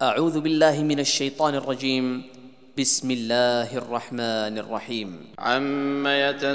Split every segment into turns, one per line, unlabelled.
أعوذ بالله من الشيطان الرجيم. بسم الله الرحمن الرحيم.
عم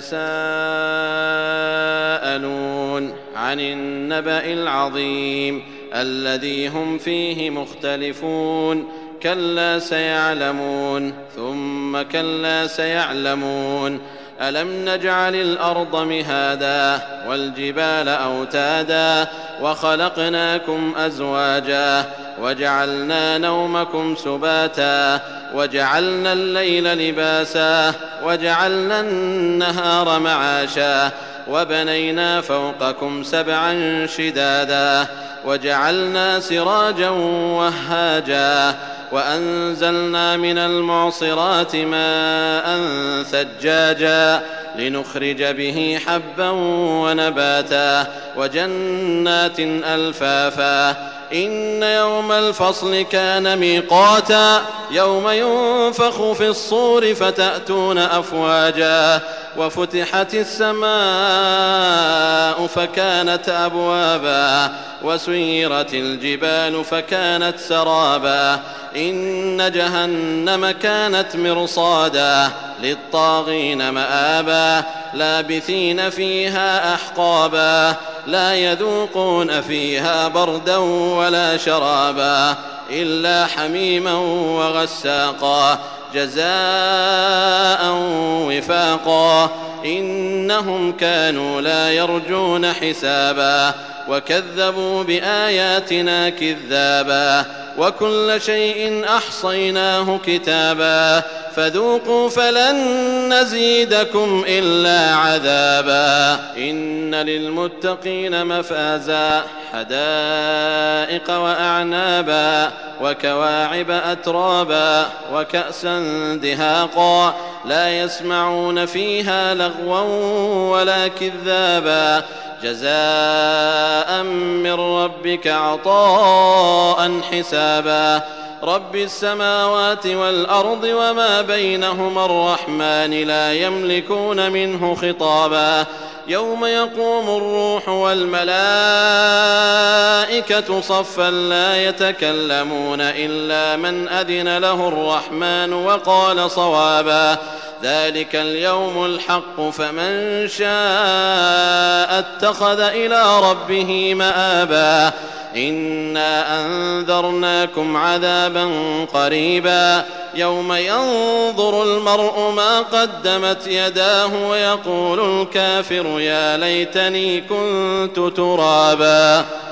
يتساءلون عن النبأ العظيم الذي هم فيه مختلفون كلا سيعلمون ثم كلا سيعلمون ألم نجعل الأرض مهادا والجبال أوتادا وخلقناكم أزواجا وجعلنا نومكم سباتا وجعلنا الليل لباسا وجعلنا النهار معاشا وبنينا فوقكم سبعا شدادا وجعلنا سراجا وهاجا وأنزلنا من المعصرات ماء ثجاجا لنخرج به حبا ونباتا وجنات ألفافا إن يوم الفصل كان ميقاتا يوم ينفخ في الصور فتأتون أفواجا وفتحت السماء فكانت أبوابا وسيرت الجبال فكانت سرابا إن جهنم كانت مرصادا للطاغين مآبا لابثين فيها أحقابا لا يذوقون فيها بردا ولا شرابا إلا حميما وغساقا جزاء وفاقا إنهم كانوا لا يرجون حسابا وكذبوا بآياتنا كذابا وكل شيء أحصيناه كتابا فذوقوا فلن نزيدكم إلا عذابا إن للمتقين مفازا حدائق وأعنابا وكواعب أترابا وكأسا دهاقا لا يسمعون فيها لغوا ولا كذابا جزاء من ربك عطاء حسابا رب السماوات والأرض وما بينهما الرحمن لا يملكون منه خطابا يوم يقوم الروح والملائكة صفا لا يتكلمون إلا من أذن له الرحمن وقال صوابا ذلك اليوم الحق فمن شاء اتخذ إلى ربه مآبا إنا أنذرناكم عذابا قريبا يوم ينظر المرء ما قدمت يداه ويقول الكافر يا ليتني كنت ترابا.